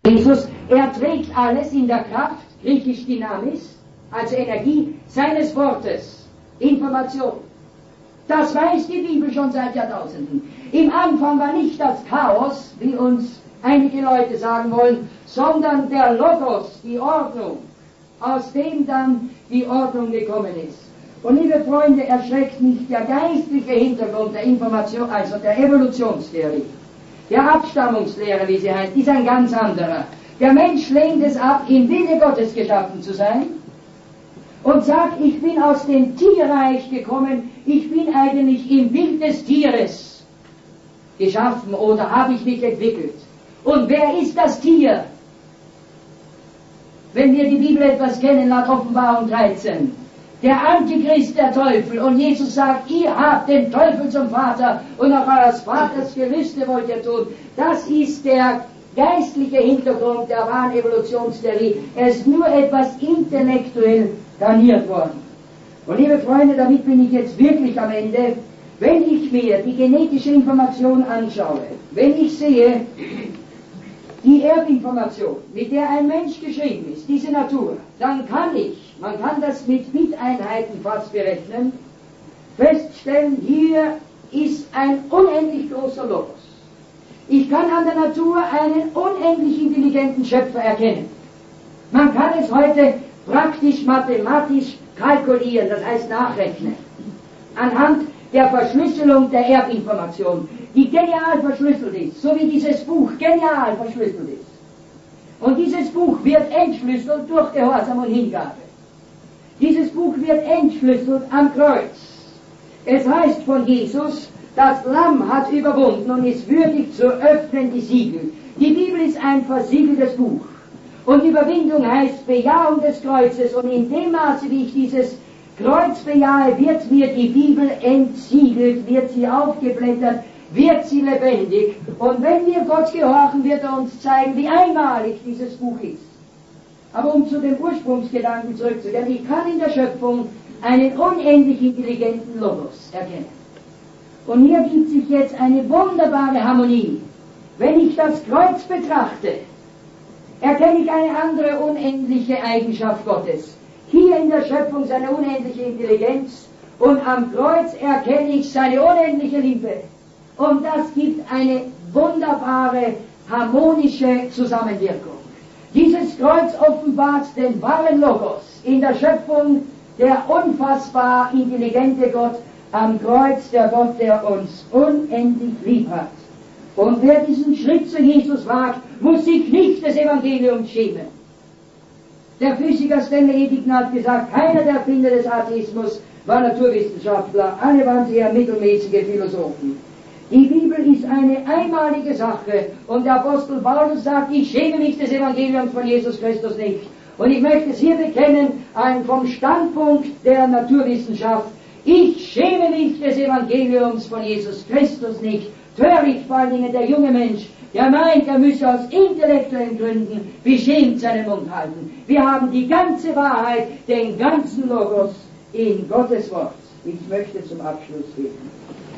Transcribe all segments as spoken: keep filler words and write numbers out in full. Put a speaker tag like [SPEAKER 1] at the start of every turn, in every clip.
[SPEAKER 1] Jesus, er trägt alles in der Kraft, griechisch Dynamis, also Energie seines Wortes, Information. Das weiß die Bibel schon seit Jahrtausenden. Im Anfang war nicht das Chaos, wie uns einige Leute sagen wollen, sondern der Logos, die Ordnung, aus dem dann die Ordnung gekommen ist. Und liebe Freunde, erschreckt mich der geistliche Hintergrund der Information, also der Evolutionstheorie, der Abstammungslehre, wie sie heißt, ist ein ganz anderer. Der Mensch lehnt es ab, im Wille Gottes geschaffen zu sein und sagt, ich bin aus dem Tierreich gekommen, ich bin eigentlich im Bild des Tieres geschaffen oder habe ich mich entwickelt. Und wer ist das Tier? Wenn wir die Bibel etwas kennen, nach Offenbarung dreizehn. Der Antichrist, der Teufel. Und Jesus sagt, ihr habt den Teufel zum Vater und nach eures Vaters Gelüste wollt ihr tun. Das ist der geistliche Hintergrund der wahren Evolutionstheorie. Er ist nur etwas intellektuell garniert worden. Und liebe Freunde, damit bin ich jetzt wirklich am Ende. Wenn ich mir die genetische Information anschaue, wenn ich sehe, die Erbinformation, mit der ein Mensch geschrieben ist, diese Natur, dann kann ich, man kann das mit Biteinheiten fast berechnen, feststellen, hier ist ein unendlich großer Logos. Ich kann an der Natur einen unendlich intelligenten Schöpfer erkennen. Man kann es heute praktisch mathematisch kalkulieren, das heißt nachrechnen, anhand der Verschlüsselung der Erbinformation, die genial verschlüsselt ist, so wie dieses Buch genial verschlüsselt ist. Und dieses Buch wird entschlüsselt durch Gehorsam und Hingabe. Dieses Buch wird entschlüsselt am Kreuz. Es heißt von Jesus, das Lamm hat überwunden und ist würdig zu öffnen die Siegel. Die Bibel ist ein versiegeltes Buch. Und Überwindung heißt Bejahung des Kreuzes. Und in dem Maße, wie ich dieses Kreuz bejahe, wird mir die Bibel entsiegelt, wird sie aufgeblättert, wird sie lebendig. Und wenn wir Gott gehorchen, wird er uns zeigen, wie einmalig dieses Buch ist. Aber um zu dem Ursprungsgedanken zurückzukehren, ich kann in der Schöpfung einen unendlich intelligenten Logos erkennen. Und hier gibt sich jetzt eine wunderbare Harmonie. Wenn ich das Kreuz betrachte, erkenne ich eine andere unendliche Eigenschaft Gottes. Hier in der Schöpfung seine unendliche Intelligenz und am Kreuz erkenne ich seine unendliche Liebe. Und das gibt eine wunderbare, harmonische Zusammenwirkung. Dieses Kreuz offenbart den wahren Logos in der Schöpfung, der unfassbar intelligente Gott, am Kreuz der Gott, der uns unendlich lieb hat. Und wer diesen Schritt zu Jesus wagt, muss sich nicht des Evangeliums schämen. Der Physiker Stanley Eddington hat gesagt, keiner der Erfinder des Atheismus war Naturwissenschaftler, alle waren sie eher mittelmäßige Philosophen. Die Bibel ist eine einmalige Sache und der Apostel Paulus sagt, ich schäme mich des Evangeliums von Jesus Christus nicht. Und ich möchte es hier bekennen, vom Standpunkt der Naturwissenschaft, ich schäme mich des Evangeliums von Jesus Christus nicht. Töricht vor allen Dingen der junge Mensch, der meint, er müsse aus intellektuellen Gründen beschämt seinen Mund halten. Wir haben die ganze Wahrheit, den ganzen Logos in Gottes Wort. Ich möchte zum Abschluss beten.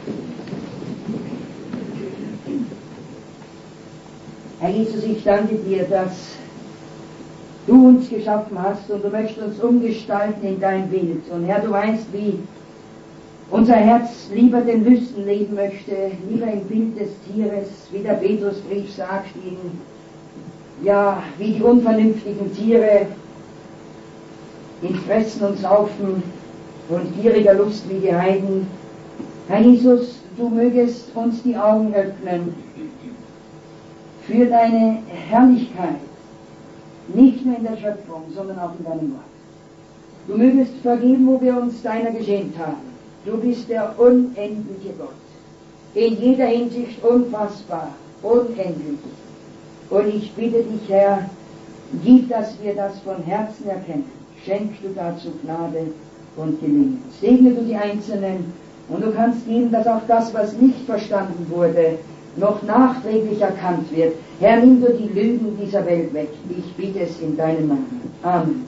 [SPEAKER 1] Herr Jesus, ich danke dir, dass du uns geschaffen hast und du möchtest uns umgestalten in dein Bild. Und Herr, du weißt, wie unser Herz lieber den Lüsten leben möchte, lieber im Bild des Tieres, wie der Petrusbrief sagt, in, ja, wie die unvernünftigen Tiere in Fressen und Saufen und gieriger Lust wie die Heiden. Herr Jesus, du mögest uns die Augen öffnen für deine Herrlichkeit, nicht nur in der Schöpfung, sondern auch in deinem Wort. Du mögest vergeben, wo wir uns deiner geschämt haben. Du bist der unendliche Gott, in jeder Hinsicht unfassbar, unendlich. Und ich bitte dich, Herr, gib, dass wir das von Herzen erkennen. Schenk du dazu Gnade und Gelingen. Segne du die Einzelnen und du kannst geben, dass auch das, was nicht verstanden wurde, noch nachträglich erkannt wird. Herr, nimm du die Lügen dieser Welt weg. Ich bitte es in deinem Namen. Amen.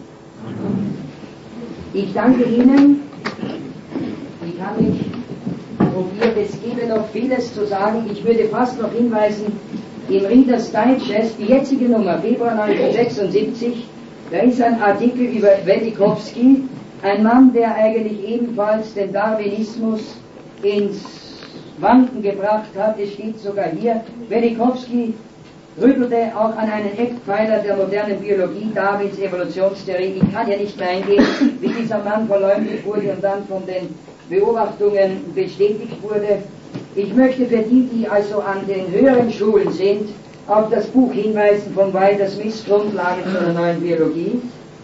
[SPEAKER 1] Ich danke Ihnen. Ich kann mich probieren, es gäbe noch vieles zu sagen. Ich würde fast noch hinweisen im Reader's Digest, die jetzige Nummer, Februar neunzehnhundertsechsundsiebzig, da ist ein Artikel über Velikovsky, ein Mann, der eigentlich ebenfalls den Darwinismus ins Wanken gebracht hat. Es steht sogar hier, Velikovsky rüttelte auch an einen Eckpfeiler der modernen Biologie, Darwins Evolutionstheorie. Ich kann ja nicht mehr eingehen, wie dieser Mann verleumdet wurde und dann von den Beobachtungen bestätigt wurde. Ich möchte für die, die also an den höheren Schulen sind, auf das Buch hinweisen von Walter Smiths Grundlagen zu einer neuen Biologie.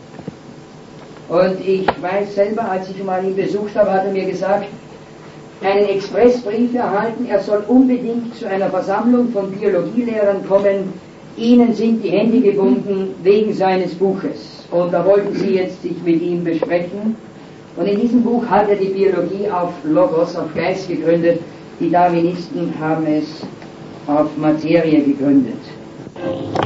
[SPEAKER 1] Und ich weiß selber, als ich mal ihn besucht habe, hat er mir gesagt, einen Expressbrief erhalten, er soll unbedingt zu einer Versammlung von Biologielehrern kommen, ihnen sind die Hände gebunden wegen seines Buches. Und da wollten sie jetzt sich mit ihm besprechen. Und in diesem Buch hat er die Biologie auf Logos, auf Geist gegründet. Die Darwinisten haben es auf Materie gegründet.